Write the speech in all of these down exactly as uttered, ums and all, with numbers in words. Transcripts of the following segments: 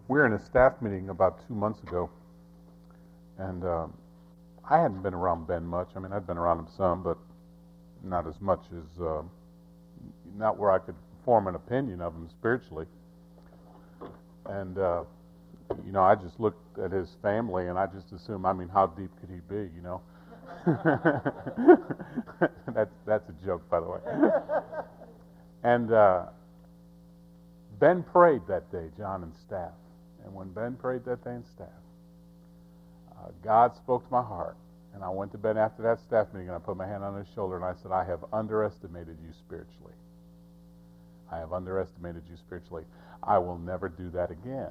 We were in a staff meeting about two months ago, and um, I hadn't been around Ben much. I mean, I'd been around him some, but not as much as, uh, not where I could form an opinion of him spiritually. And, uh, you know, I just looked at his family, and I just assumed, I mean, how deep could he be, you know? that's, that's a joke, by the way. And uh, Ben prayed that day, John and staff. And when Ben prayed that day in staff, uh, God spoke to my heart. And I went to Ben after that staff meeting, and I put my hand on his shoulder, and I said, I have underestimated you spiritually. I have underestimated you spiritually. I will never do that again.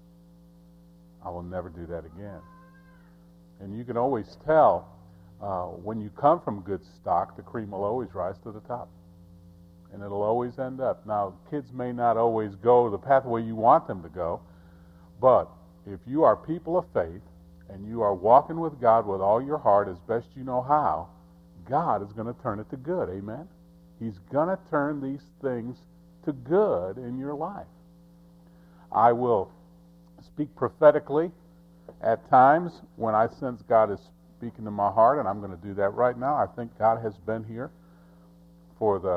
I will never do that again. And you can always tell uh, when you come from good stock, the cream will always rise to the top. And it'll always end up. Now, kids may not always go the pathway you want them to go, but if you are people of faith and you are walking with God with all your heart as best you know how, God is going to turn it to good. Amen? He's going to turn these things to good in your life. I will speak prophetically at times when I sense God is speaking to my heart, and I'm going to do that right now. I think God has been here for the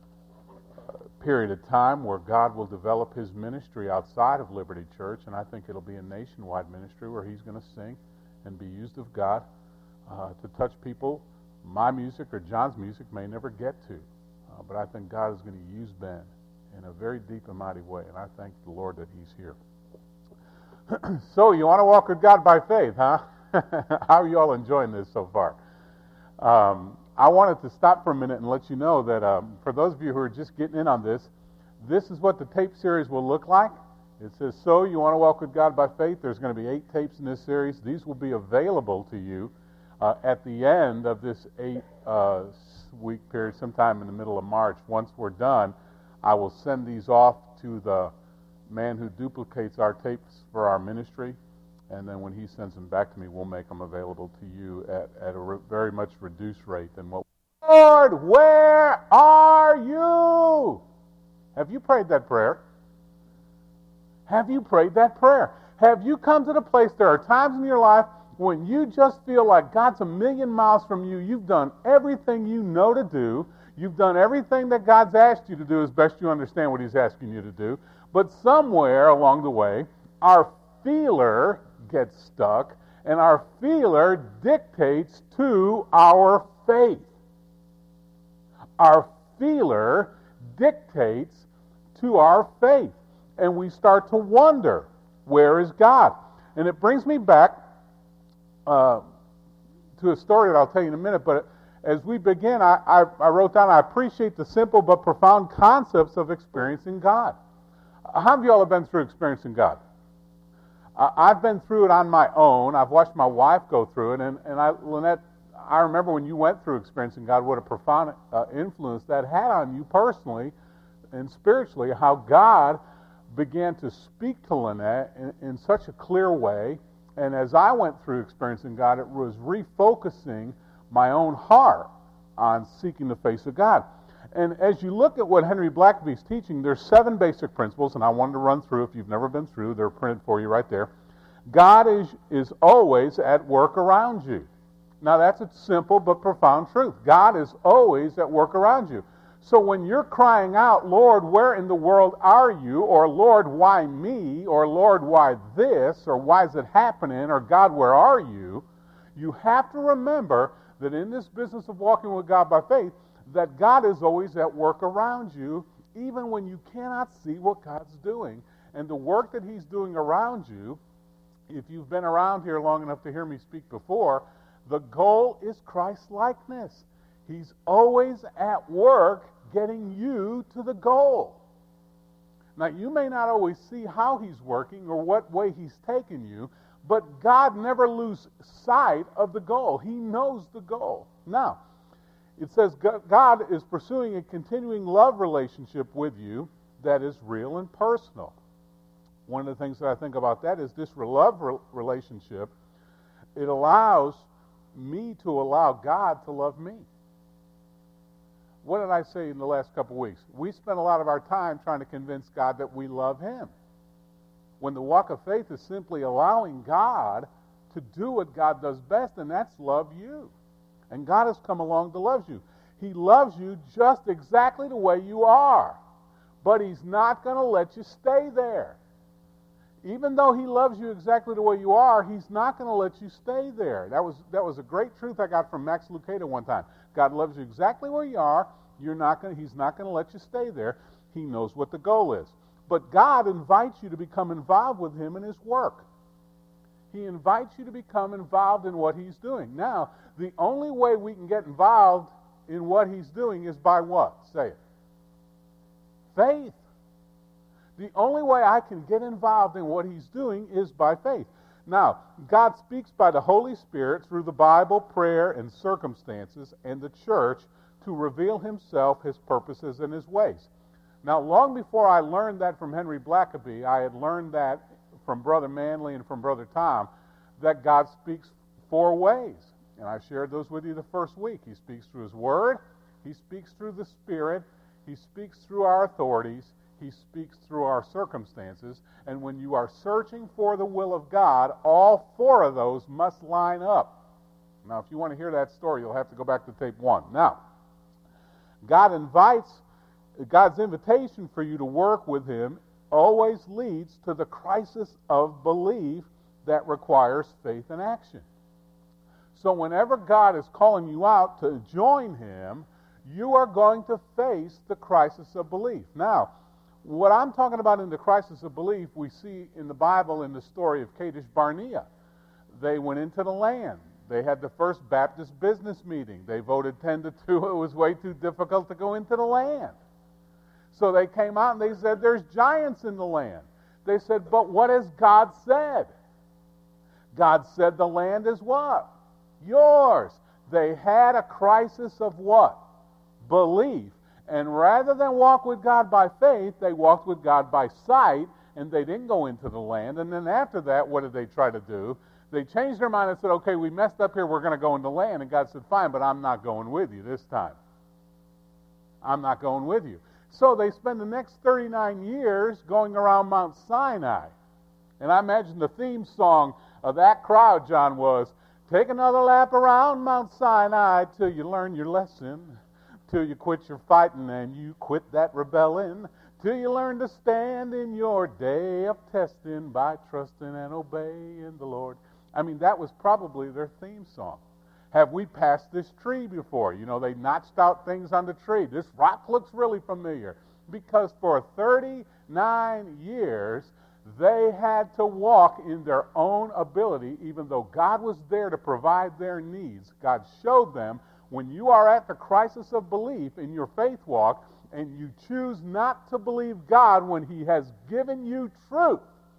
period of time where God will develop his ministry outside of Liberty Church, and I think it'll be a nationwide ministry where he's going to sing and be used of God uh, to touch people my music or John's music may never get to. Uh, but I think God is going to use Ben in a very deep and mighty way, and I thank the Lord that he's here. So, you want to walk with God by faith, huh? How are you all enjoying this so far? Um, I wanted to stop for a minute and let you know that um, for those of you who are just getting in on this, this is what the tape series will look like. It says, so you want to walk with God by faith. There's going to be eight tapes in this series. These will be available to you uh, at the end of this eight-week uh, period, sometime in the middle of March. Once we're done, I will send these off to the man who duplicates our tapes for our ministry. And then when he sends them back to me, we'll make them available to you at, at a re- very much reduced rate than what... Lord, where are you? Have you prayed that prayer? Have you prayed that prayer? Have you come to the place, there are times in your life when you just feel like God's a million miles from you. You've done everything you know to do. You've done everything that God's asked you to do as best you understand what he's asking you to do. But somewhere along the way, our feeler gets stuck, and our feeler dictates to our faith. Our feeler dictates to our faith, and we start to wonder, where is God? And it brings me back uh, to a story that I'll tell you in a minute, but as we begin, I, I, I wrote down, I appreciate the simple but profound concepts of experiencing God. How many of you all have been through experiencing God? Uh, I've been through it on my own. I've watched my wife go through it. And, and I, Lynette, I remember when you went through experiencing God, what a profound uh, influence that had on you personally and spiritually, how God began to speak to Lynette in, in such a clear way. And as I went through experiencing God, it was refocusing my own heart on seeking the face of God. And as you look at what Henry Blackleby's teaching, there's seven basic principles, and I wanted to run through. If you've never been through, they're printed for you right there. God is, is always at work around you. Now, that's a simple but profound truth. God is always at work around you. So when you're crying out, Lord, where in the world are you? Or, Lord, why me? Or, Lord, why this? Or, why is it happening? Or, God, where are you? You have to remember that in this business of walking with God by faith, that God is always at work around you, even when you cannot see what God's doing. And the work that he's doing around you, if you've been around here long enough to hear me speak before, the goal is Christ-likeness. He's always at work getting you to the goal. Now, you may not always see how he's working or what way he's taking you, but God never loses sight of the goal. He knows the goal. Now, it says God is pursuing a continuing love relationship with you that is real and personal. One of the things that I think about that is this love relationship, it allows me to allow God to love me. What did I say in the last couple of weeks? We spent a lot of our time trying to convince God that we love him. When the walk of faith is simply allowing God to do what God does best, and that's love you. And God has come along to love you. He loves you just exactly the way you are. But He's not going to let you stay there. Even though He loves you exactly the way you are, He's not going to let you stay there. That was that was a great truth I got from Max Lucado one time. God loves you exactly where you are. You're not going. He's not going to let you stay there. He knows what the goal is. But God invites you to become involved with Him in His work. He invites you to become involved in what He's doing. Now, the only way we can get involved in what He's doing is by what? Say it. Faith. The only way I can get involved in what He's doing is by faith. Now, God speaks by the Holy Spirit through the Bible, prayer, and circumstances, and the church to reveal Himself, His purposes, and His ways. Now, long before I learned that from Henry Blackaby, I had learned that from Brother Manley and from Brother Tom, that God speaks four ways. And I shared those with you the first week. He speaks through His Word, He speaks through the Spirit, He speaks through our authorities, He speaks through our circumstances. And when you are searching for the will of God, all four of those must line up. Now, if you want to hear that story, you'll have to go back to tape one. Now, God invites, God's invitation for you to work with Him always leads to the crisis of belief that requires faith and action. So whenever God is calling you out to join Him, you are going to face the crisis of belief. Now, what I'm talking about in the crisis of belief, we see in the Bible in the story of Kadesh Barnea. They went into the land. They had the first Baptist business meeting. They voted ten to two. It was way too difficult to go into the land. So they came out and they said, there's giants in the land. They said, but what has God said? God said the land is what? Yours. They had a crisis of what? Belief. And rather than walk with God by faith, they walked with God by sight, and they didn't go into the land. And then after that, what did they try to do? They changed their mind and said, okay, we messed up here, we're going to go into the land. And God said, fine, but I'm not going with you this time. I'm not going with you. So they spend the next thirty-nine years going around Mount Sinai. And I imagine the theme song of that crowd, John, was, take another lap around Mount Sinai till you learn your lesson, till you quit your fighting and you quit that rebelling, till you learn to stand in your day of testing by trusting and obeying the Lord. I mean, that was probably their theme song. Have we passed this tree before? You know, they notched out things on the tree. This rock looks really familiar. Because for thirty-nine years, they had to walk in their own ability, even though God was there to provide their needs. God showed them, when you are at the crisis of belief in your faith walk, and you choose not to believe God when He has given you truth,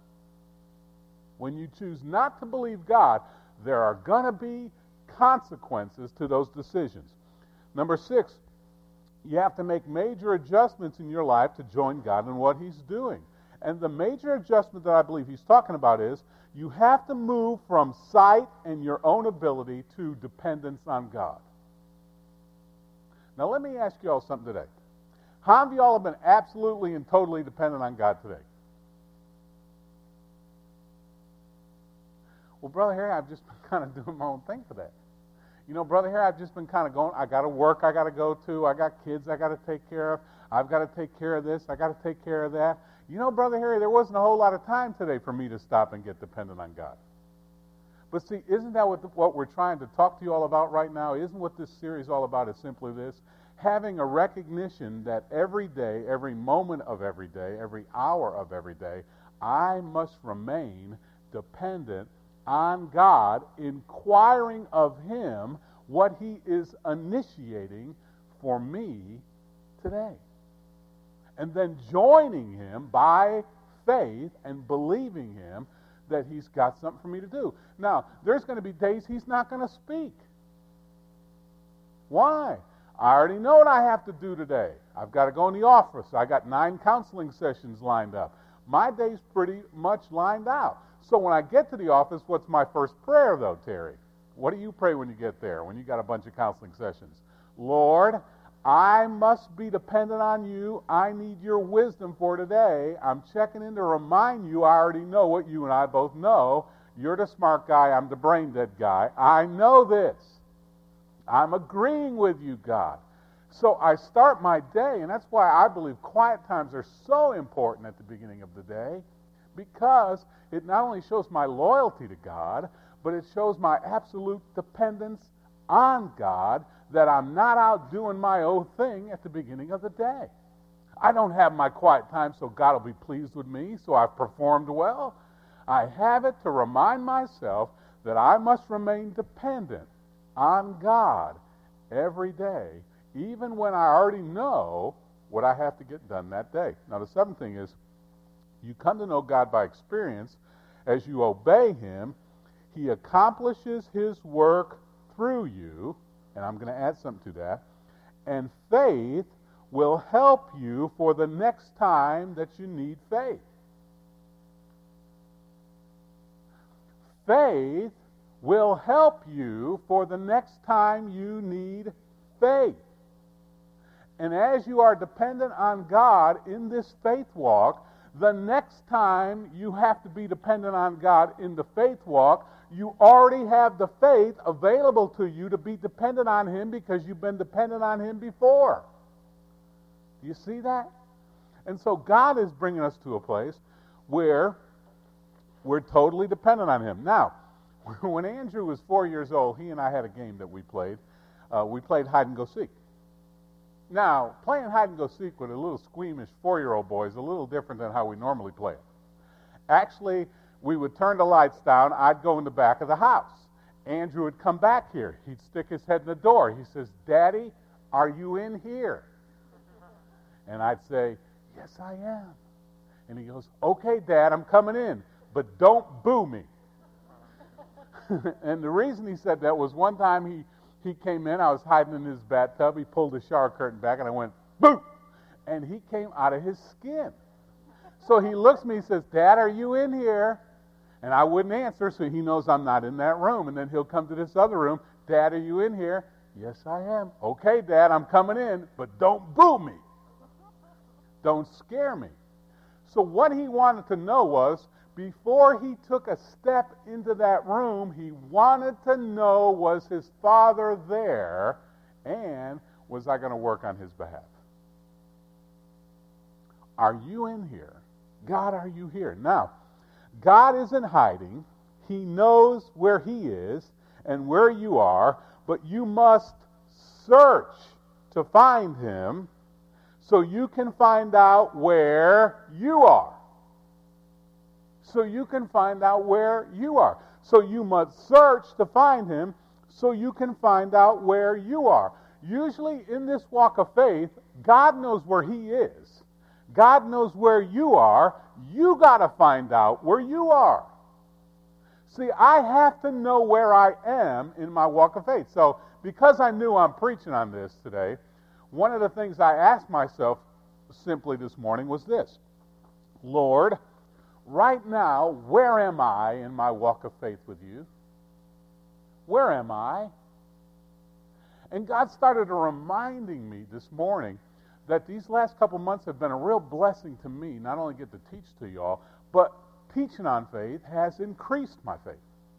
when you choose not to believe God, there are going to be consequences to those decisions. Number six, you have to make major adjustments in your life to join God in what He's doing. And the major adjustment that I believe He's talking about is you have to move from sight and your own ability to dependence on God. Now let me ask you all something today. How many of you all have been absolutely and totally dependent on God today? Well, Brother Harry, I've just been kind of doing my own thing for that. You know, Brother Harry, I've just been kind of going, I got to work I got to go to, I got kids I got to take care of, I've got to take care of this, I got to take care of that. You know, Brother Harry, there wasn't a whole lot of time today for me to stop and get dependent on God. But see, isn't that what, the, what we're trying to talk to you all about right now? Isn't what this series all about is simply this? Having a recognition that every day, every moment of every day, every hour of every day, I must remain dependent on God, inquiring of Him what He is initiating for me today. And then joining Him by faith and believing Him that He's got something for me to do. Now, there's going to be days He's not going to speak. Why? I already know what I have to do today. I've got to go in the office. I got nine counseling sessions lined up. My day's pretty much lined out. So when I get to the office, what's my first prayer, though, Terry? What do you pray when you get there, when you got a bunch of counseling sessions? Lord, I must be dependent on you. I need your wisdom for today. I'm checking in to remind you I already know what you and I both know. You're the smart guy. I'm the brain dead guy. I know this. I'm agreeing with you, God. So I start my day, and that's why I believe quiet times are so important at the beginning of the day, because it not only shows my loyalty to God, but it shows my absolute dependence on God, that I'm not out doing my own thing at the beginning of the day. I don't have my quiet time so God will be pleased with me, so I've performed well. I have it to remind myself that I must remain dependent on God every day, even when I already know what I have to get done that day. Now, the seventh thing is, you come to know God by experience. As you obey Him, He accomplishes His work through you, and I'm going to add something to that, and faith will help you for the next time that you need faith. Faith will help you for the next time you need faith. And as you are dependent on God in this faith walk, the next time you have to be dependent on God in the faith walk, you already have the faith available to you to be dependent on Him because you've been dependent on Him before. Do you see that? And so God is bringing us to a place where we're totally dependent on Him. Now, when Andrew was four years old, he and I had a game that we played. Uh, we played hide and go seek. Now, playing hide and go seek with a little squeamish four-year-old boy is a little different than how we normally play it. Actually, we would turn the lights down. I'd go in the back of the house. Andrew would come back here. He'd stick his head in the door. He says, "Daddy, are you in here?" And I'd say, "Yes, I am." And he goes, "Okay, Dad, I'm coming in, but don't boo me." And the reason he said that was one time he, he came in, I was hiding in his bathtub, he pulled the shower curtain back, and I went, "Boo!" And he came out of his skin. So he looks at me and says, "Dad, are you in here?" And I wouldn't answer, so he knows I'm not in that room. And then he'll come to this other room, "Dad, are you in here?" "Yes, I am." "Okay, Dad, I'm coming in, but don't boo me. Don't scare me." So what he wanted to know was, before he took a step into that room, he wanted to know, was his father there, and was I going to work on his behalf? Are you in here? God, are you here? Now, God isn't hiding. He knows where He is and where you are, but you must search to find Him so you can find out where you are. So you can find out where you are. So you must search to find Him so you can find out where you are. Usually in this walk of faith, God knows where He is. God knows where you are. You got to find out where you are. See, I have to know where I am in my walk of faith. So because I knew I'm preaching on this today, one of the things I asked myself simply this morning was this: Lord, right now, where am I in my walk of faith with you? Where am I? And God started reminding me this morning that these last couple months have been a real blessing to me, not only get to teach to you all, but teaching on faith has increased my faith.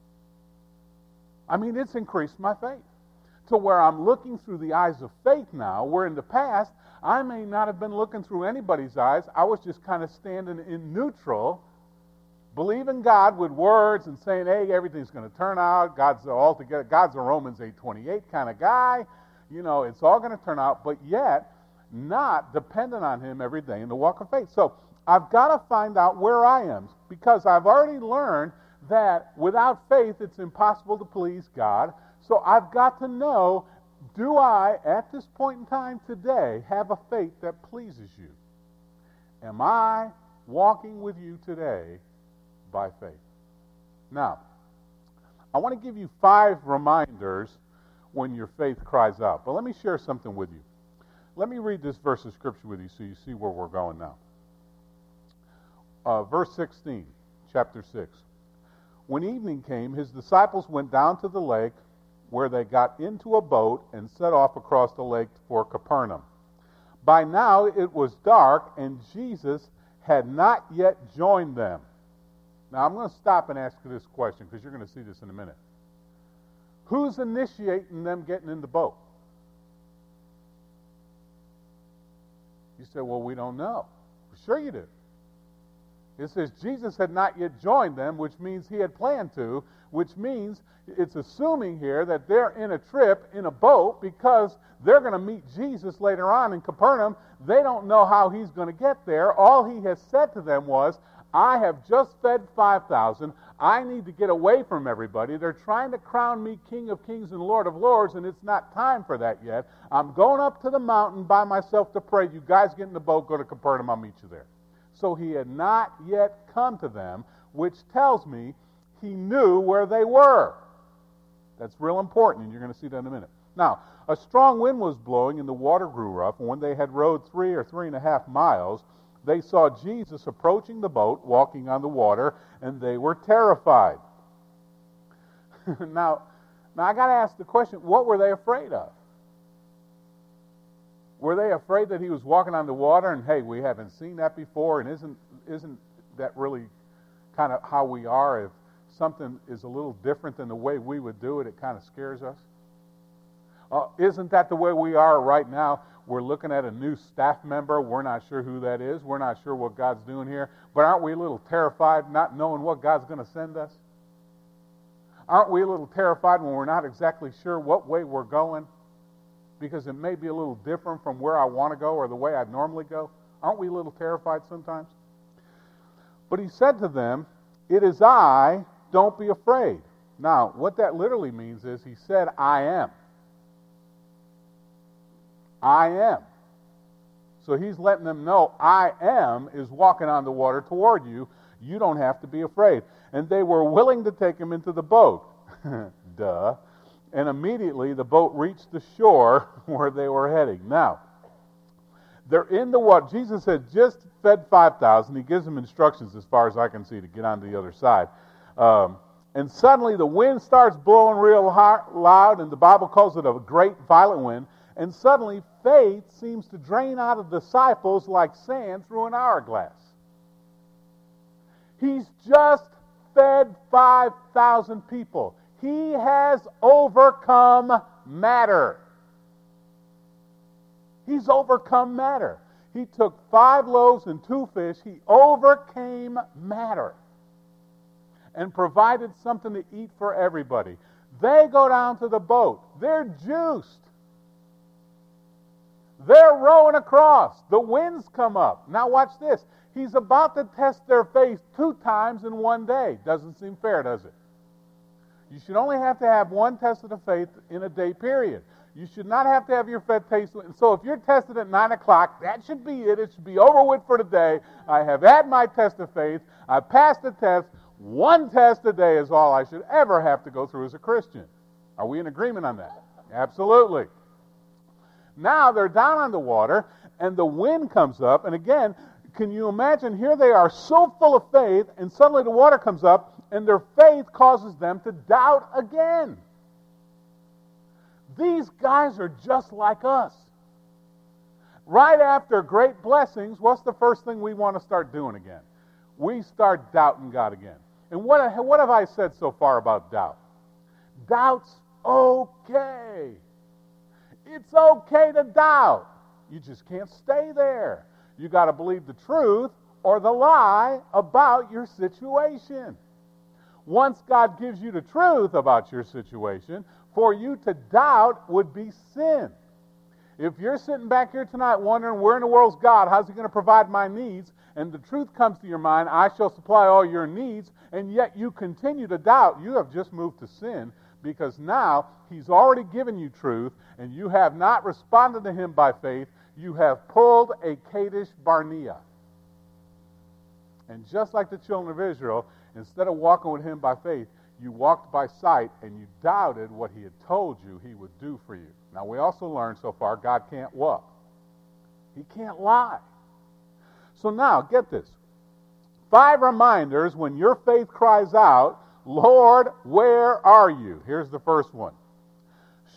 I mean, it's increased my faith to where I'm looking through the eyes of faith now, where in the past, I may not have been looking through anybody's eyes. I was just kind of standing in neutral, believing God with words and saying, hey, everything's going to turn out. God's all together. God's a Romans eight twenty-eight kind of guy. You know, it's all going to turn out, but yet not dependent on Him every day in the walk of faith. So I've got to find out where I am, because I've already learned that without faith it's impossible to please God. So I've got to know, do I, at this point in time today, have a faith that pleases you? Am I walking with you today by faith? Now, I want to give you five reminders when your faith cries out. But let me share something with you. Let me read this verse of Scripture with you so you see where we're going now. Uh, verse sixteen, chapter six. When evening came, His disciples went down to the lake where they got into a boat and set off across the lake for Capernaum. By now it was dark, and Jesus had not yet joined them. Now I'm going to stop and ask you this question, because you're going to see this in a minute. Who's initiating them getting in the boat? You say, well, we don't know. Sure you do. It says Jesus had not yet joined them, which means he had planned to, which means it's assuming here that they're in a trip in a boat because they're going to meet Jesus later on in Capernaum. They don't know how he's going to get there. All he has said to them was, I have just fed five thousand. I need to get away from everybody. They're trying to crown me King of Kings and Lord of Lords, and it's not time for that yet. I'm going up to the mountain by myself to pray. You guys get in the boat, go to Capernaum, I'll meet you there. So he had not yet come to them, which tells me he knew where they were. That's real important, and you're going to see that in a minute. Now, a strong wind was blowing, and the water grew rough, and when they had rowed three or three and a half miles, they saw Jesus approaching the boat, walking on the water, and they were terrified. now, now, I got to ask the question, what were they afraid of? Were they afraid that he was walking on the water, and hey, we haven't seen that before, and isn't isn't that really kind of how we are? If something is a little different than the way we would do it, it kind of scares us. Uh, isn't that the way we are right now? We're looking at a new staff member. We're not sure who that is. We're not sure what God's doing here. But aren't we a little terrified not knowing what God's going to send us? Aren't we a little terrified when we're not exactly sure what way we're going? Because it may be a little different from where I want to go or the way I'd normally go. Aren't we a little terrified sometimes? But he said to them, it is I, don't be afraid. Now, what that literally means is he said, I am. I am. So he's letting them know, I am is walking on the water toward you. You don't have to be afraid. And they were willing to take him into the boat. Duh. And immediately the boat reached the shore where they were heading. Now, they're in the water. Jesus had just fed five thousand. He gives them instructions, as far as I can see, to get on the other side. Um, and suddenly the wind starts blowing real hard, loud, and the Bible calls it a great violent wind. And suddenly faith seems to drain out of the disciples like sand through an hourglass. He's just fed five thousand people. He has overcome matter. He's overcome matter. He took five loaves and two fish. He overcame matter and provided something to eat for everybody. They go down to the boat. They're juiced. They're rowing across. The winds come up. Now watch this. He's about to test their faith two times in one day. Doesn't seem fair, does it? You should only have to have one test of the faith in a day period. You should not have to have your faith tasted. So if you're tested at nine o'clock, that should be it. It should be over with for today. I have had my test of faith. I passed the test. One test a day is all I should ever have to go through as a Christian. Are we in agreement on that? Absolutely. Now they're down on the water, and the wind comes up. And again, can you imagine? Here they are so full of faith, and suddenly the water comes up, and their faith causes them to doubt again. These guys are just like us. Right after great blessings, what's the first thing we want to start doing again? We start doubting God again. And what, what have I said so far about doubt? Doubt's okay. It's okay to doubt. You just can't stay there. You got to believe the truth or the lie about your situation. Once God gives you the truth about your situation, for you to doubt would be sin. If you're sitting back here tonight wondering, where in the world's God? How's he going to provide my needs? And the truth comes to your mind, I shall supply all your needs, and yet you continue to doubt, you have just moved to sin, because now he's already given you truth, and you have not responded to him by faith. You have pulled a Kadesh Barnea. And just like the children of Israel, instead of walking with him by faith, you walked by sight, and you doubted what he had told you he would do for you. Now, we also learned so far, God can't what? He can't lie. So now, get this. Five reminders when your faith cries out, Lord, where are you? Here's the first one.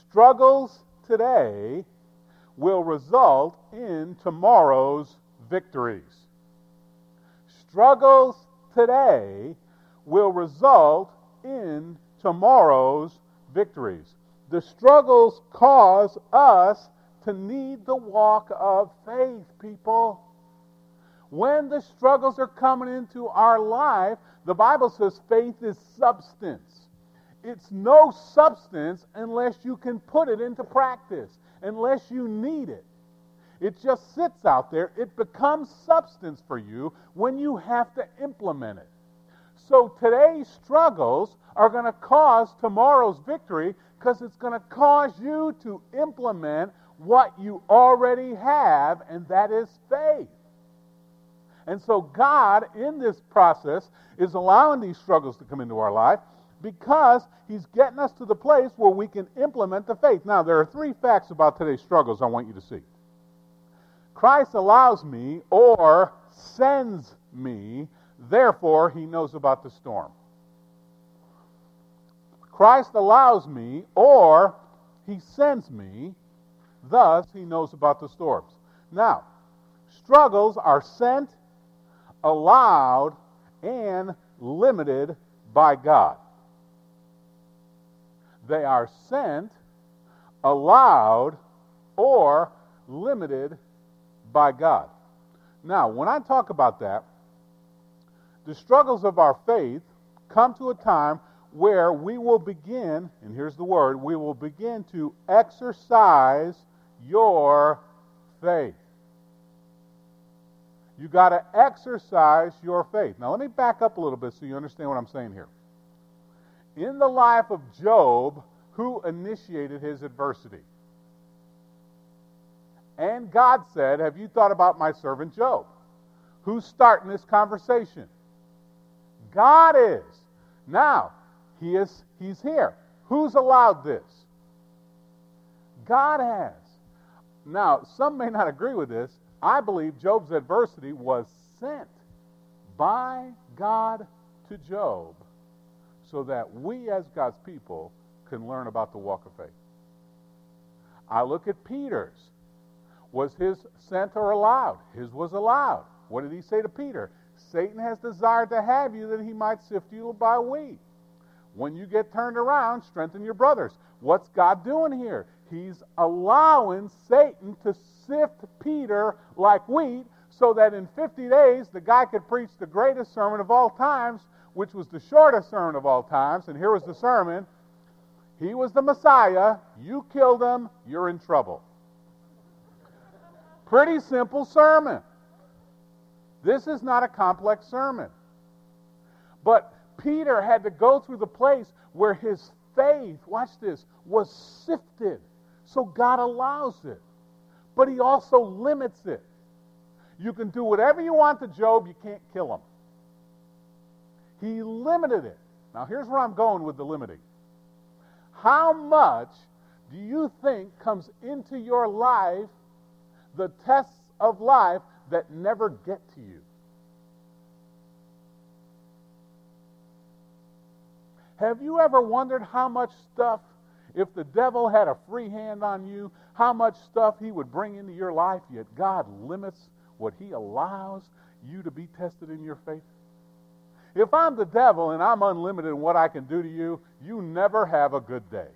Struggles today will result in tomorrow's victories. Struggles today will result in tomorrow's victories. The struggles cause us to need the walk of faith, people. When the struggles are coming into our life, the Bible says faith is substance. It's no substance unless you can put it into practice, unless you need it. It just sits out there. It becomes substance for you when you have to implement it. So today's struggles are going to cause tomorrow's victory because it's going to cause you to implement what you already have, and that is faith. And so God, in this process, is allowing these struggles to come into our life because He's getting us to the place where we can implement the faith. Now, there are three facts about today's struggles I want you to see. Christ allows me or sends me, therefore He knows about the storm. Christ allows me or He sends me, thus He knows about the storms. Now, struggles are sent, allowed, and limited by God. They are sent, allowed, or limited by God. Now, when I talk about that, the struggles of our faith come to a time where we will begin, and here's the word, we will begin to exercise your faith. You got to exercise your faith. Now, let me back up a little bit so you understand what I'm saying here. In the life of Job, who initiated his adversity? And God said, have you thought about my servant Job? Who's starting this conversation? God is. Now, he is, he's here. Who's allowed this? God has. Now, some may not agree with this. I believe Job's adversity was sent by God to Job so that we as God's people can learn about the walk of faith. I look at Peter's. Was his sent or allowed? His was allowed. What did he say to Peter? Satan has desired to have you that he might sift you by wheat. When you get turned around, strengthen your brothers. What's God doing here? He's allowing Satan to sift Peter like wheat so that in fifty days the guy could preach the greatest sermon of all times, which was the shortest sermon of all times. And here was the sermon. He was the Messiah. You killed him. You're in trouble. Pretty simple sermon. This is not a complex sermon. But Peter had to go through the place where his faith, watch this, was sifted. So God allows it. But He also limits it. You can do whatever you want to Job, you can't kill him. He limited it. Now here's where I'm going with the limiting. How much do you think comes into your life, the tests of life that never get to you? Have you ever wondered how much stuff, if the devil had a free hand on you, how much stuff he would bring into your life, yet God limits what He allows you to be tested in your faith? If I'm the devil and I'm unlimited in what I can do to you, you never have a good day.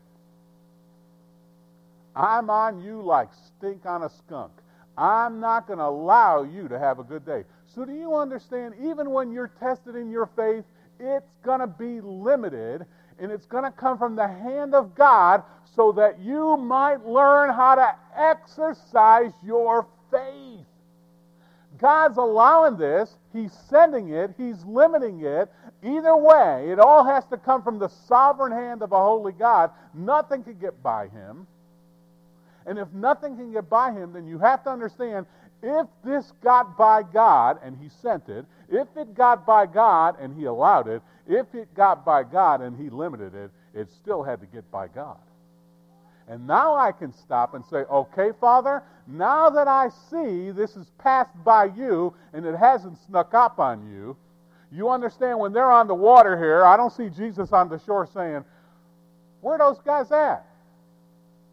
I'm on you like stink on a skunk. I'm not going to allow you to have a good day. So do you understand, even when you're tested in your faith, it's going to be limited, and it's going to come from the hand of God so that you might learn how to exercise your faith. God's allowing this. He's sending it. He's limiting it. Either way, it all has to come from the sovereign hand of a holy God. Nothing can get by Him. And if nothing can get by Him, then you have to understand, if this got by God and He sent it, if it got by God and He allowed it, if it got by God and He limited it, it still had to get by God. And now I can stop and say, okay, Father, now that I see this has passed by You and it hasn't snuck up on You, you understand when they're on the water here, I don't see Jesus on the shore saying, where are those guys at?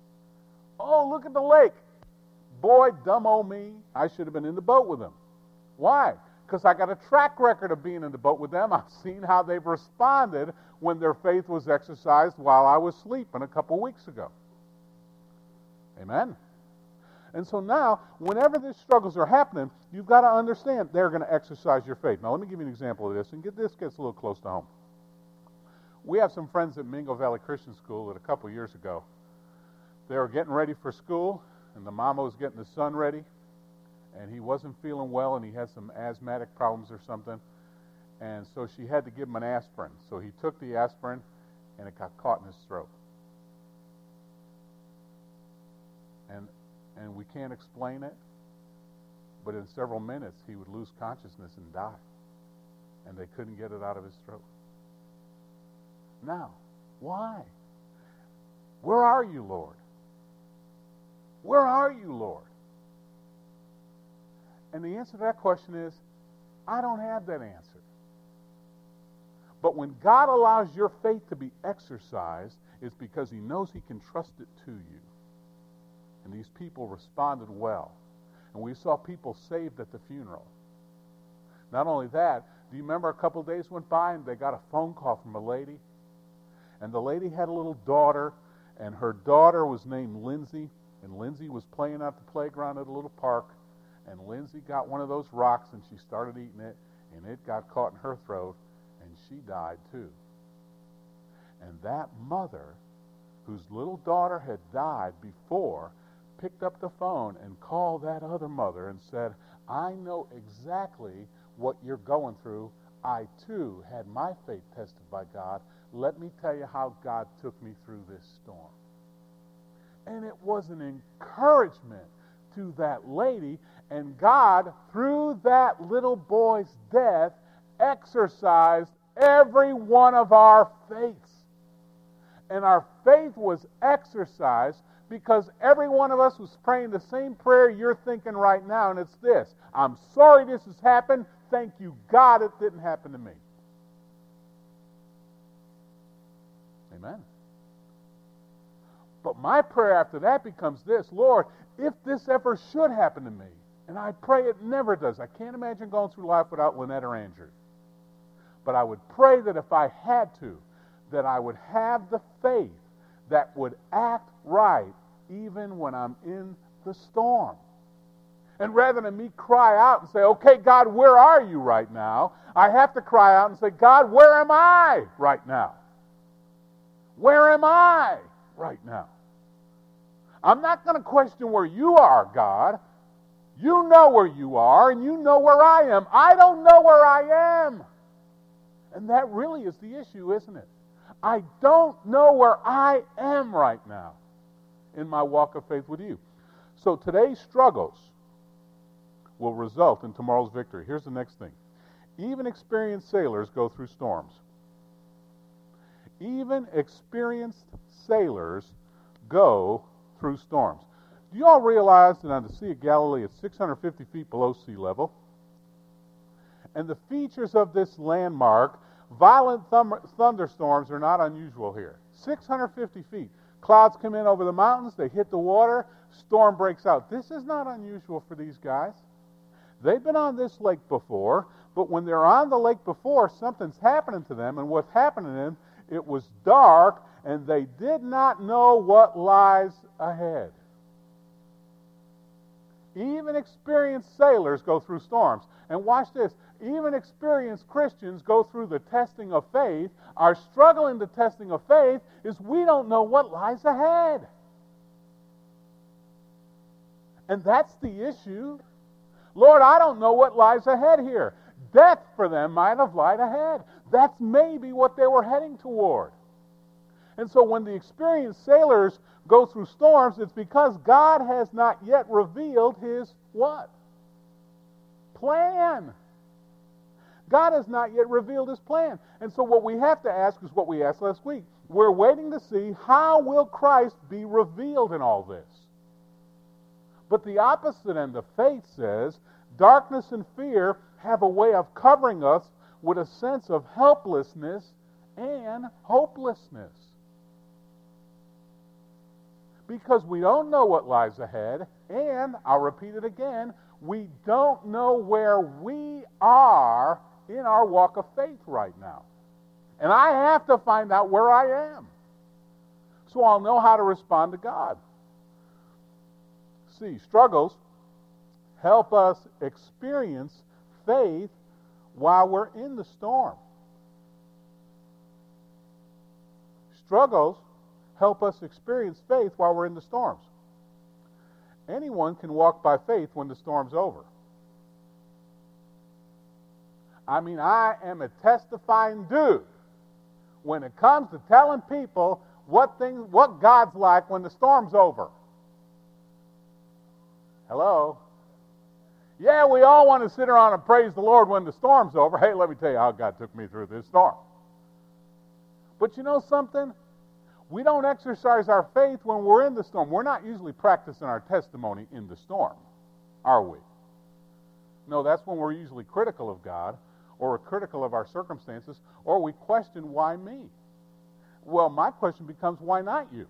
Oh, look at the lake. Boy, dumb old me. I should have been in the boat with them. Why? Because I got a track record of being in the boat with them. I've seen how they've responded when their faith was exercised while I was sleeping a couple weeks ago. Amen? And so now, whenever these struggles are happening, you've got to understand they're going to exercise your faith. Now, let me give you an example of this, and get this gets a little close to home. We have some friends at Mingo Valley Christian School that a couple years ago, they were getting ready for school, and the mama was getting the son ready, and he wasn't feeling well, and he had some asthmatic problems or something, and so she had to give him an aspirin. So he took the aspirin, and it got caught in his throat. And and we can't explain it, but in several minutes he would lose consciousness and die, and they couldn't get it out of his throat. Now, why? Where are you, Lord? Where are you, Lord? And the answer to that question is, I don't have that answer. But when God allows your faith to be exercised, it's because he knows he can trust it to you. And these people responded well. And we saw people saved at the funeral. Not only that, do you remember a couple of days went by and they got a phone call from a lady? And the lady had a little daughter, and her daughter was named Lindsay, and Lindsay was playing at the playground at a little park, and Lindsay got one of those rocks and she started eating it, and it got caught in her throat, and she died too. And that mother, whose little daughter had died before, picked up the phone and called that other mother and said, I know exactly what you're going through. I too had my faith tested by God. Let me tell you how God took me through this storm. And it was an encouragement to that lady, and God, through that little boy's death, exercised every one of our faiths. And our faith was exercised because every one of us was praying the same prayer you're thinking right now, and it's this: I'm sorry this has happened. Thank you, God, it didn't happen to me. Amen. But my prayer after that becomes this: Lord, if this ever should happen to me, and I pray it never does. I can't imagine going through life without Lynette or Andrew. But I would pray that if I had to, that I would have the faith that would act right even when I'm in the storm. And rather than me cry out and say, okay, God, where are you right now? I have to cry out and say, God, where am I right now? Where am I right now? I'm not going to question where you are, God. You know where you are, and you know where I am. I don't know where I am. And that really is the issue, isn't it? I don't know where I am right now in my walk of faith with you. So today's struggles will result in tomorrow's victory. Here's the next thing. Even experienced sailors go through storms. Even experienced sailors go through storms. Do you all realize that on the Sea of Galilee it's six hundred fifty feet below sea level? And the features of this landmark, violent thum- thunderstorms are not unusual here. six hundred fifty feet. Clouds come in over the mountains, they hit the water, storm breaks out. This is not unusual for these guys. They've been on this lake before, but when they're on the lake before, something's happening to them, and what's happening to them, it was dark, and they did not know what lies ahead. Even experienced sailors go through storms. And watch this. Even experienced Christians go through the testing of faith. Our struggle in the testing of faith is we don't know what lies ahead. And that's the issue. Lord, I don't know what lies ahead here. Death for them might have lied ahead. That's maybe what they were heading toward. And so when the experienced sailors go through storms, it's because God has not yet revealed his what? Plan. God has not yet revealed his plan. And so what we have to ask is what we asked last week. We're waiting to see how will Christ be revealed in all this. But the opposite end of faith says darkness and fear have a way of covering us with a sense of helplessness and hopelessness. because we don't know what lies ahead, and I'll repeat it again, we don't know where we are in our walk of faith right now. And I have to find out where I am, so I'll know how to respond to God. See, struggles help us experience faith while we're in the storm. Struggles help us experience faith while we're in the storms. Anyone can walk by faith when the storm's over. I mean, I am a testifying dude when it comes to telling people what things, what God's like when the storm's over. Hello? Yeah, we all want to sit around and praise the Lord when the storm's over. Hey, let me tell you how God took me through this storm. But you know something? We don't exercise our faith when we're in the storm. We're not usually practicing our testimony in the storm, are we? No, that's when we're usually critical of God, or we're critical of our circumstances, or we question, why me? Well, my question becomes, why not you?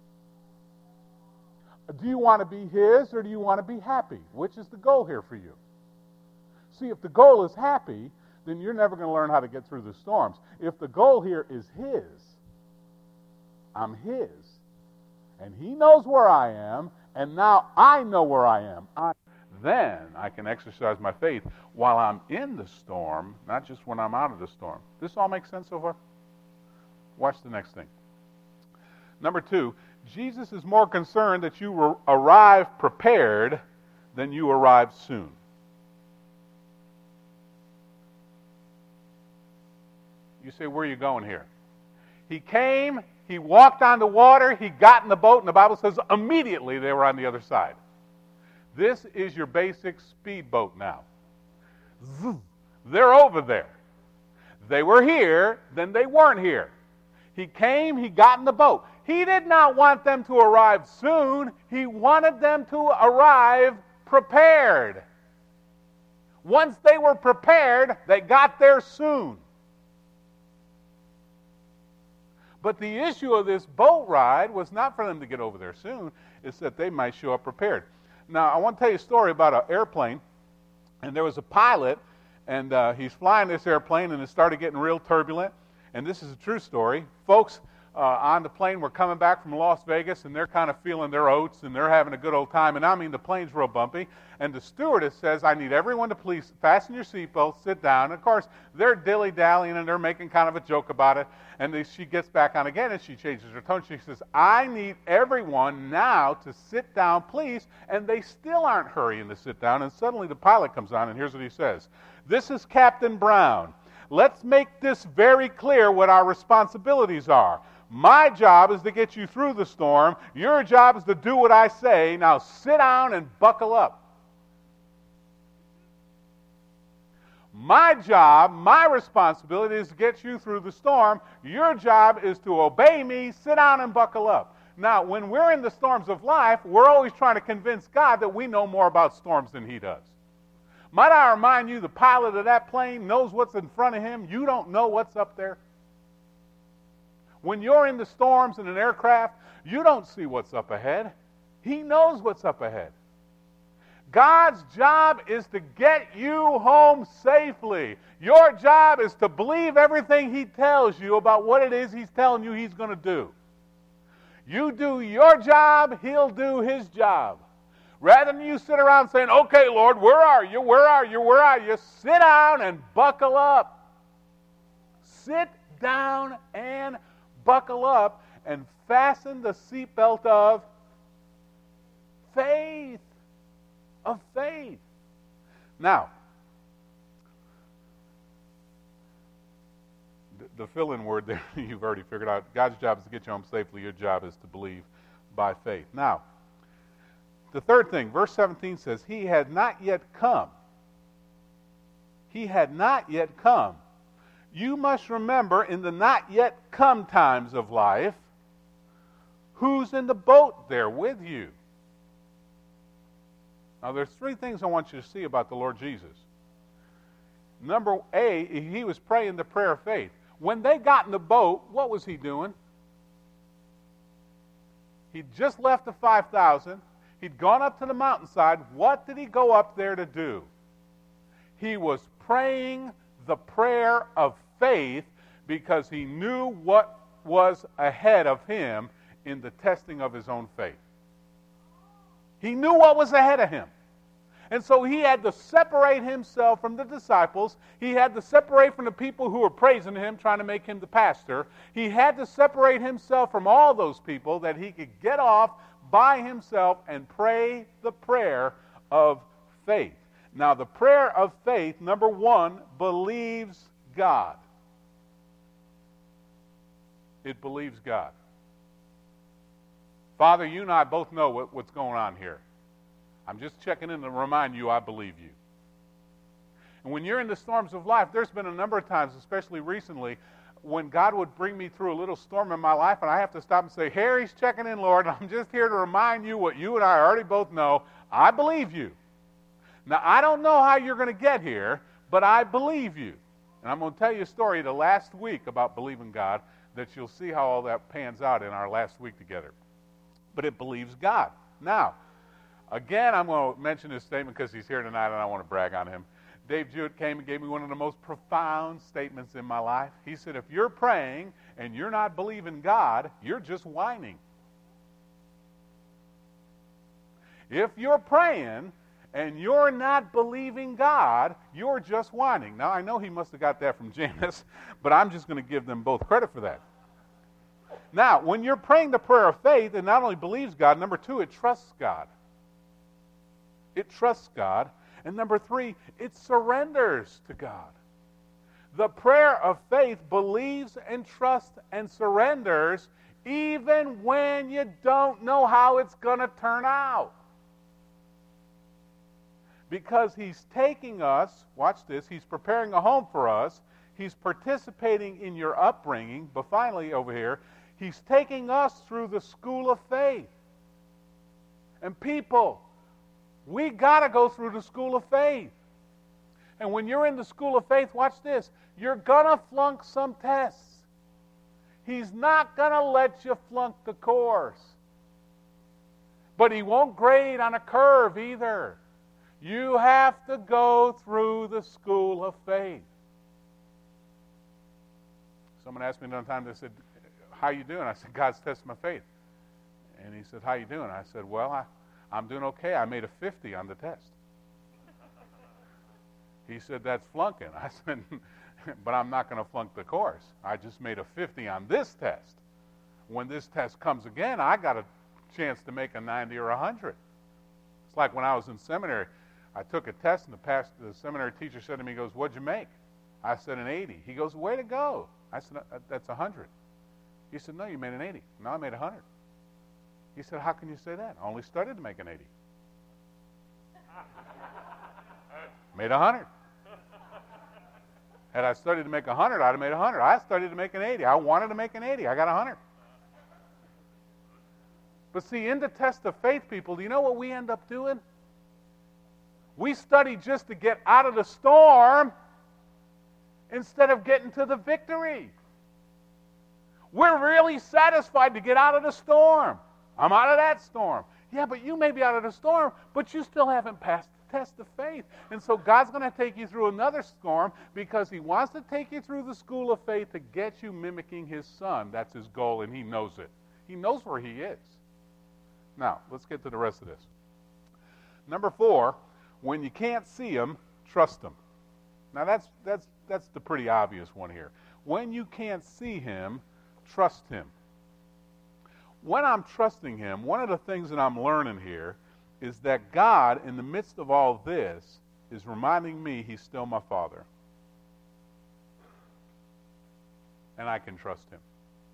Do you want to be His, or do you want to be happy? Which is the goal here for you? See, if the goal is happy, then you're never going to learn how to get through the storms. If the goal here is His, I'm His, and He knows where I am, and now I know where I am. I, then I can exercise my faith while I'm in the storm, not just when I'm out of the storm. This all makes sense so far? Watch the next thing. Number two, Jesus is more concerned that you arrive prepared than you arrive soon. You say, where are you going here? He came, he walked on the water, he got in the boat, and the Bible says immediately they were on the other side. This is your basic speedboat now. They're over there. They were here, then they weren't here. He came, he got in the boat. He did not want them to arrive soon. He wanted them to arrive prepared. Once they were prepared, they got there soon. But the issue of this boat ride was not for them to get over there soon. It's that they might show up prepared. Now, I want to tell you a story about an airplane. And there was a pilot, and uh, he's flying this airplane, and it started getting real turbulent. And this is a true story. Folks uh, on the plane were coming back from Las Vegas, and they're kind of feeling their oats, and they're having a good old time. And I mean, the plane's real bumpy. And the stewardess says, I need everyone to please fasten your seatbelts, sit down. And of course, they're dilly-dallying, and they're making kind of a joke about it. And they, she gets back on again, and she changes her tone. She says, I need everyone now to sit down, please. And they still aren't hurrying to sit down. And suddenly the pilot comes on, and here's what he says. This is Captain Brown. Let's make this very clear what our responsibilities are. My job is to get you through the storm. Your job is to do what I say. Now sit down and buckle up. My job, my responsibility is to get you through the storm. Your job is to obey me. Sit down and buckle up. Now, when we're in the storms of life, we're always trying to convince God that we know more about storms than He does. Might I remind you, the pilot of that plane knows what's in front of him. You don't know what's up there. When you're in the storms in an aircraft, you don't see what's up ahead. He knows what's up ahead. God's job is to get you home safely. Your job is to believe everything He tells you about what it is He's telling you He's going to do. You do your job, He'll do His job. Rather than you sit around saying, okay, Lord, where are you? Where are you? Where are you? Sit down and buckle up. Sit down and buckle up and fasten the seatbelt of faith. Of faith. Now, the, the fill-in word there, you've already figured out. God's job is to get you home safely. Your job is to believe by faith. Now, the third thing, verse seventeen says, He had not yet come. He had not yet come. You must remember, in the not yet come times of life, who's in the boat there with you? Now, there's three things I want you to see about the Lord Jesus. Number A, He was praying the prayer of faith. When they got in the boat, what was He doing? He'd just left the five thousand. He'd gone up to the mountainside. What did he go up there to do? He was praying the prayer of faith because he knew what was ahead of him in the testing of his own faith. He knew what was ahead of him. And so he had to separate himself from the disciples. He had to separate from the people who were praising him, trying to make him the pastor. He had to separate himself from all those people that he could get off by himself and pray the prayer of faith. Now, the prayer of faith, number one, believes God. It believes God. Father, you and I both know what, what's going on here. I'm just checking in to remind you I believe you. And when you're in the storms of life, there's been a number of times, especially recently, when God would bring me through a little storm in my life, and I have to stop and say, Harry's checking in, Lord, and I'm just here to remind you what you and I already both know. I believe you. Now, I don't know how you're going to get here, but I believe you. And I'm going to tell you a story the last week about believing God that you'll see how all that pans out in our last week together. But it believes God. Now, again, I'm going to mention this statement because he's here tonight and I want to brag on him. Dave Jewett came and gave me one of the most profound statements in my life. He said, if you're praying and you're not believing God, you're just whining. If you're praying and you're not believing God, you're just whining. Now, I know he must have got that from Janice, but I'm just going to give them both credit for that. Now, when you're praying the prayer of faith, it not only believes God, number two, it trusts God. It trusts God. And number three, it surrenders to God. The prayer of faith believes and trusts and surrenders even when you don't know how it's going to turn out. Because he's taking us, watch this, he's preparing a home for us, he's participating in your upbringing, but finally over here, he's taking us through the school of faith. And people, we got to go through the school of faith. And when you're in the school of faith, watch this, you're going to flunk some tests. He's not going to let you flunk the course. But he won't grade on a curve either. You have to go through the school of faith. Someone asked me another time, they said, how you doing? I said, God's testing my faith. And he said, how you doing? I said, well, I, I'm doing okay. I made a fifty on the test. He said, that's flunking. I said, but I'm not going to flunk the course. I just made a fifty on this test. When this test comes again, I got a chance to make a ninety or a one hundred. It's like when I was in seminary. I took a test, and the, past, the seminary teacher said to me, he goes, what'd you make? I said, an eighty. He goes, way to go. I said, that's a one hundred. He said, no, you made an eighty. No, I made a one hundred. He said, how can you say that? I only studied to make an eighty. Made a one hundred. Had I studied to make a one hundred, I'd have made a one hundred. I studied to make an eighty. I wanted to make an eighty. I got a one hundred. But see, in the test of faith, people, do you know what we end up doing? We study just to get out of the storm instead of getting to the victory. We're really satisfied to get out of the storm. I'm out of that storm. Yeah, but you may be out of the storm, but you still haven't passed the test of faith. And so God's going to take you through another storm because he wants to take you through the school of faith to get you mimicking his son. That's his goal, and he knows it. He knows where he is. Now, let's get to the rest of this. Number four, when you can't see him, trust him. Now, that's, that's, that's the pretty obvious one here. When you can't see him, trust him. When I'm trusting him, one of the things that I'm learning here is that God, in the midst of all this, is reminding me he's still my Father. And I can trust him.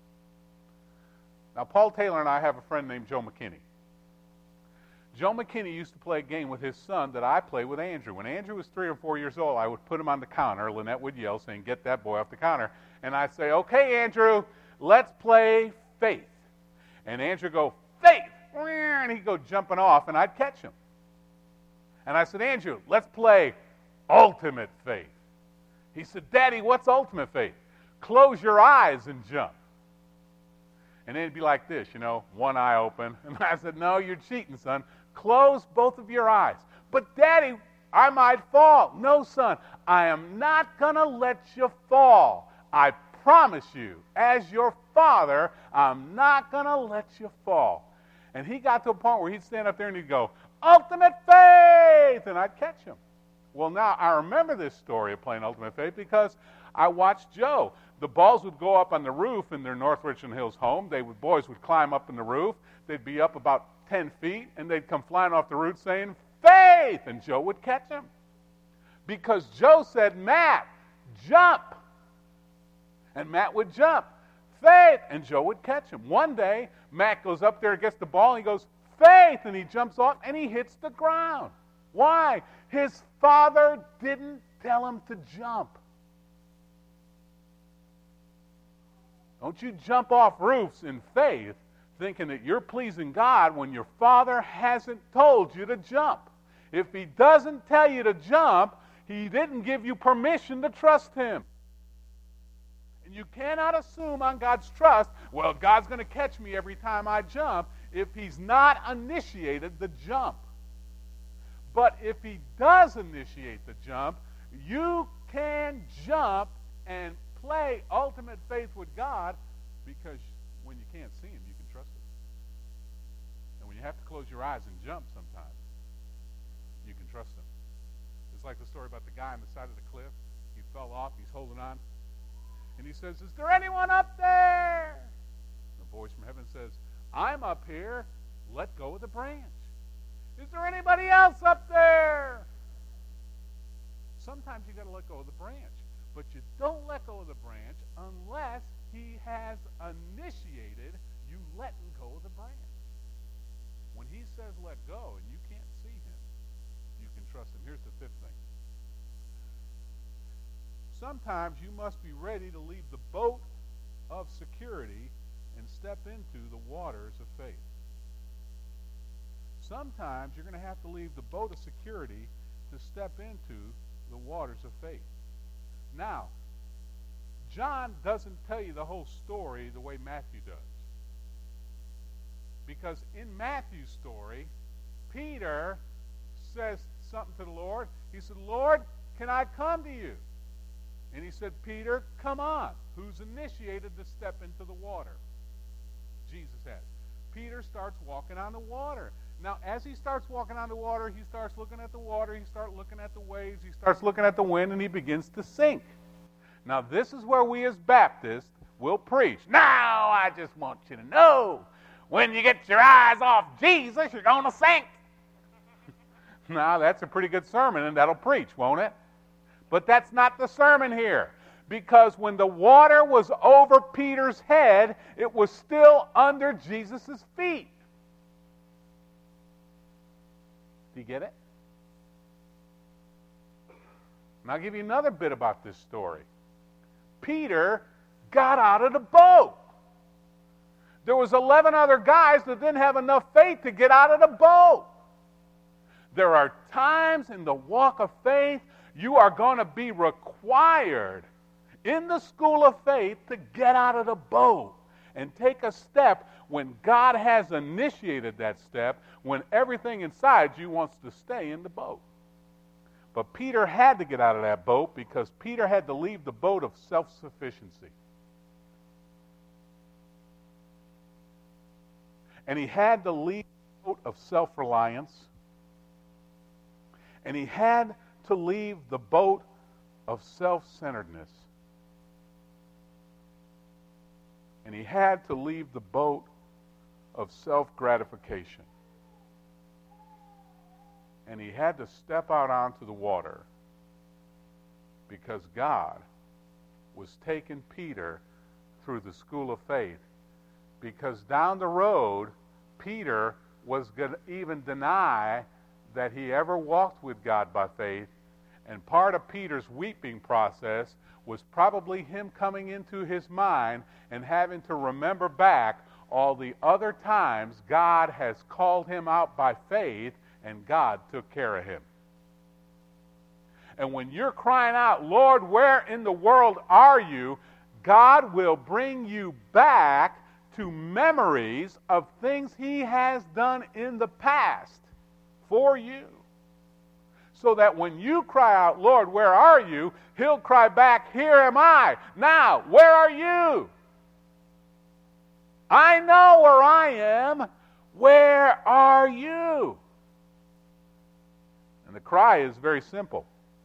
Now, Paul Taylor and I have a friend named Joe McKinney. Joe McKinney used to play a game with his son that I play with Andrew. When Andrew was three or four years old, I would put him on the counter. Lynette would yell, saying, get that boy off the counter. And I'd say, okay, Andrew, let's play faith. And Andrew would go, faith! And he'd go jumping off, and I'd catch him. And I said, Andrew, let's play ultimate faith. He said, Daddy, what's ultimate faith? Close your eyes and jump. And then it'd be like this, you know, one eye open. And I said, no, you're cheating, son. Close both of your eyes. But, Daddy, I might fall. No, son, I am not going to let you fall. I promise you, as your father, I'm not going to let you fall. And he got to a point where he'd stand up there and he'd go, ultimate faith, and I'd catch him. Well, now, I remember this story of playing ultimate faith because I watched Joe. The balls would go up on the roof in their North Richland Hills home. They would, boys would climb up in the roof. They'd be up about ten feet, and they'd come flying off the roof saying, faith, and Joe would catch them. Because Joe said, Matt, jump. And Matt would jump. Faith, and Joe would catch him. One day, Matt goes up there, gets the ball, and he goes, faith, and he jumps off, and he hits the ground. Why? His father didn't tell him to jump. Don't you jump off roofs in faith thinking that you're pleasing God when your father hasn't told you to jump. If he doesn't tell you to jump, he didn't give you permission to trust him. And you cannot assume on God's trust, well, God's going to catch me every time I jump, if he's not initiated the jump. But if he does initiate the jump, you can jump and play ultimate faith with God, because when you can't see him, you can trust him. And when you have to close your eyes and jump sometimes, you can trust him. It's like the story about the guy on the side of the cliff. He fell off, he's holding on, and he says, is there anyone up there? The voice from heaven says, I'm up here. Let go of the branch. Is there anybody else up there? Sometimes you got to let go of the branch. But you don't let go of the branch unless he has initiated you letting go of the branch. When he says let go and you can't see him, you can trust him. Here's the fifth thing. Sometimes you must be ready to leave the boat of security and step into the waters of faith. Sometimes you're going to have to leave the boat of security to step into the waters of faith. Now, John doesn't tell you the whole story the way Matthew does. Because in Matthew's story, Peter says something to the Lord. He said, Lord, can I come to you? And he said, Peter, come on. Who's initiated the step into the water? Jesus has. Peter starts walking on the water. Now, as he starts walking on the water, he starts looking at the water, he starts looking at the waves, he starts looking at the wind, and he begins to sink. Now, this is where we as Baptists will preach. Now, I just want you to know, when you get your eyes off Jesus, you're going to sink. Now, that's a pretty good sermon, and that'll preach, won't it? But that's not the sermon here. Because when the water was over Peter's head, it was still under Jesus' feet. Do you get it? And I'll give you another bit about this story. Peter got out of the boat. There was eleven other guys that didn't have enough faith to get out of the boat. There are times in the walk of faith you are going to be required in the school of faith to get out of the boat and take a step when God has initiated that step, when everything inside you wants to stay in the boat. But Peter had to get out of that boat because Peter had to leave the boat of self-sufficiency. And he had to leave the boat of self-reliance. And he had to leave the boat of self-centeredness. And he had to leave the boat of self-gratification. And he had to step out onto the water because God was taking Peter through the school of faith. Because down the road, Peter was going to even deny that he ever walked with God by faith. And part of Peter's weeping process was probably him coming into his mind and having to remember back all the other times God has called him out by faith and God took care of him. And when you're crying out, Lord, where in the world are you? God will bring you back to memories of things he has done in the past for you. So that when you cry out, Lord, where are you? He'll cry back, here am I. Now, where are you? I know where I am. Where are you? And the cry is very simple.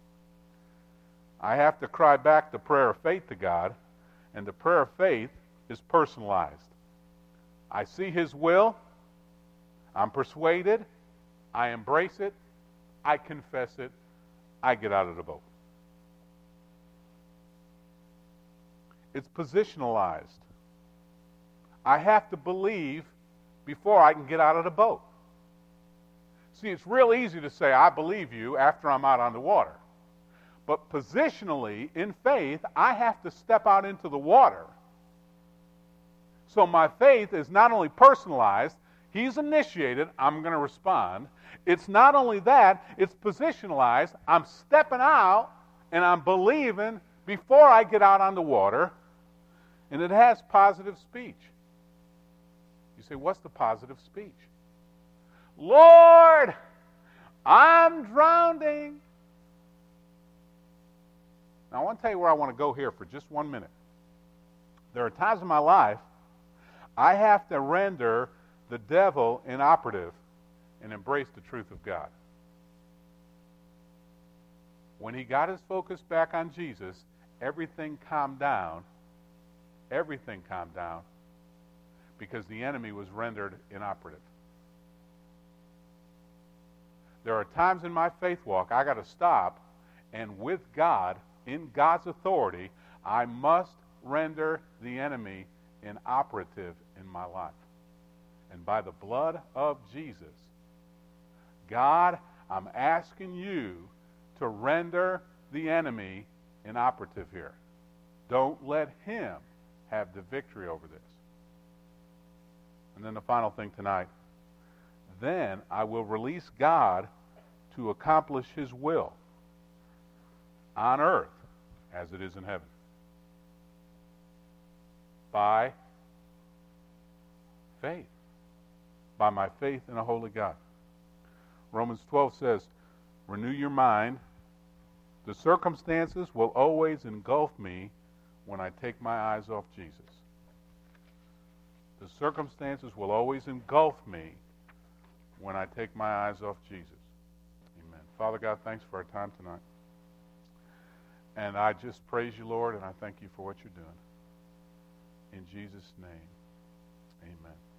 I have to cry back the prayer of faith to God, and the prayer of faith is personalized. I see his will. I'm persuaded. I embrace it. I confess it. I get out of the boat. It's positionalized. I have to believe before I can get out of the boat. See, it's real easy to say, I believe you after I'm out on the water. But positionally, in faith, I have to step out into the water. So my faith is not only personalized, he's initiated, I'm going to respond. It's not only that, it's positionalized. I'm stepping out and I'm believing before I get out on the water. And it has positive speech. You say, what's the positive speech? Lord, I'm drowning. Now, I want to tell you where I want to go here for just one minute. There are times in my life I have to render the devil inoperative and embrace the truth of God. When he got his focus back on Jesus, everything calmed down. Everything calmed down because the enemy was rendered inoperative. There are times in my faith walk I got to stop, and with God, in God's authority, I must render the enemy inoperative in my life. And by the blood of Jesus, God, I'm asking you to render the enemy inoperative here. Don't let him have the victory over this. And then the final thing tonight, then I will release God to accomplish his will on earth as it is in heaven. By faith. By my faith in a holy God. Romans twelve says, renew your mind. The circumstances will always engulf me when I take my eyes off Jesus. The circumstances will always engulf me when I take my eyes off Jesus. Amen. Father God, thanks for our time tonight. And I just praise you, Lord, and I thank you for what you're doing. In Jesus' name, amen.